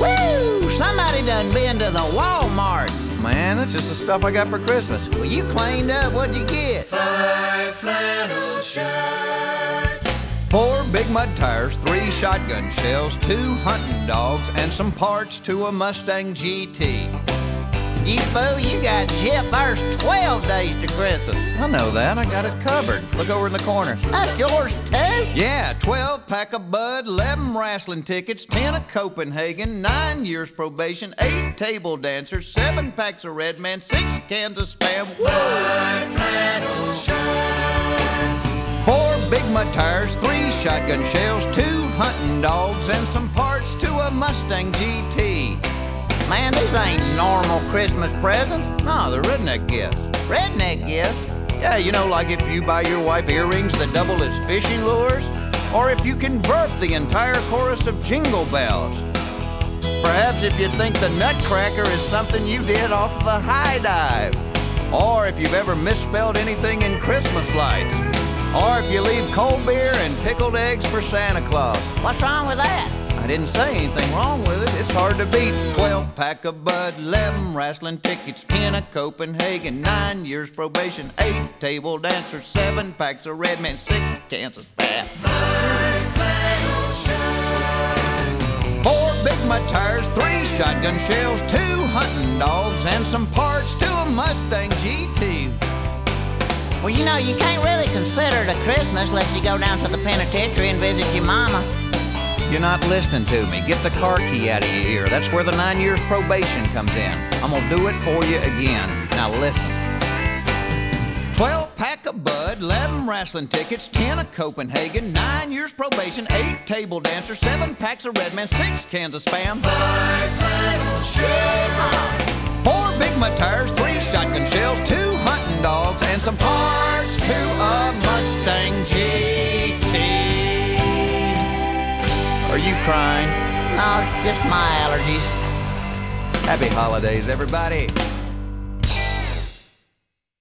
Woo! Somebody done been to the Walmart. Man, that's just the stuff I got for Christmas. Well, you cleaned up. What'd you get? 5 flannel shirts. 4 Big Mud tires, 3 shotgun shells, 2 hunting dogs, and some parts to a Mustang GT. You fool, you got Jip. There's 12 days to Christmas. I know that. I got it covered. Look over in the corner. That's yours, too? Yeah, 12 pack of Bud, 11 wrestling tickets, 10 of Copenhagen, 9 years probation, 8 table dancers, 7 packs of Red Man, 6 cans of Spam. 5 flannel shirts. 4 Big Mud tires, 3 shotgun shells, 2 hunting dogs, and some parts to a Mustang GT. Man, these ain't normal Christmas presents. No, they're redneck gifts. Redneck gifts. Yeah, you know, like if you buy your wife earrings that double as fishing lures, or if you convert the entire chorus of Jingle Bells. Perhaps if you think the Nutcracker is something you did off of a high dive, or if you've ever misspelled anything in Christmas lights, or if you leave cold beer and pickled eggs for Santa Claus. What's wrong with that? I didn't say anything wrong with it. It's hard to beat. 12 pack of Bud, 11 wrestling tickets, 10 of Copenhagen, 9 years probation, 8 table dancers, 7 packs of Red Man, 6 cans of Spam. 5 flannel shirts. 4 Big Mud tires, 3 shotgun shells, 2 hunting dogs, and some parts to a Mustang GT. Well, you know, you can't really consider it a Christmas unless you go down to the penitentiary and visit your mama. You're not listening to me. Get the car key out of your ear. That's where the 9 years probation comes in. I'm gonna do it for you again. Now listen. 12 pack of Bud, 11 wrestling tickets, 10 of Copenhagen, 9 years probation, 8 table dancers, 7 packs of Red Man, 6 cans of Spam. 5 flannel shirts. 4 Big Mud tires, 3 shotgun shells, 2 hunting dogs, and some parts to a Mustang GT. Are you crying? No, it's just my allergies. Happy holidays, everybody.